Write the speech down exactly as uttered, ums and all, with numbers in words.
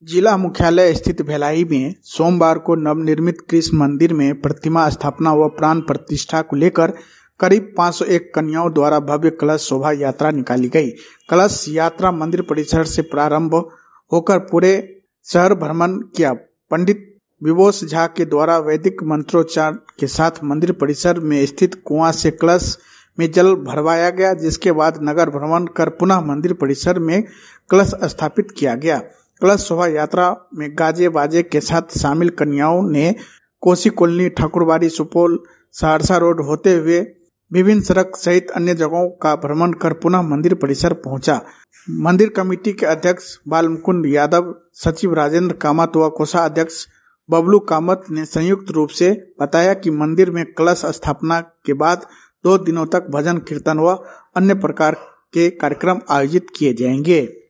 जिला मुख्यालय स्थित भिलाई में सोमवार को नवनिर्मित कृष्ण मंदिर में प्रतिमा स्थापना व प्राण प्रतिष्ठा को लेकर करीब पाँच सौ एक कन्याओं द्वारा भव्य कलश शोभा यात्रा निकाली गई। कलश यात्रा मंदिर परिसर से प्रारंभ होकर पूरे शहर भ्रमण किया। पंडित विभोश झा के द्वारा वैदिक मंत्रोच्चार के साथ मंदिर परिसर में स्थित कुआं से कलश में जल भरवाया गया, जिसके बाद नगर भ्रमण कर पुनः मंदिर परिसर में कलश स्थापित किया गया। कलश शोभा यात्रा में गाजे बाजे के साथ शामिल कन्याओं ने कोसी कॉलोनी, ठाकुरबाड़ी, सुपौल, सहरसा रोड होते हुए विभिन्न सड़क सहित अन्य जगहों का भ्रमण कर पुनः मंदिर परिसर पहुंचा। मंदिर कमेटी के अध्यक्ष बालमुकुंद यादव, सचिव राजेंद्र कामत व कोषाध्यक्ष बबलू कामत ने संयुक्त रूप से बताया कि मंदिर में कलश स्थापना के बाद दो दिनों तक भजन कीर्तन व अन्य प्रकार के कार्यक्रम आयोजित किए जाएंगे।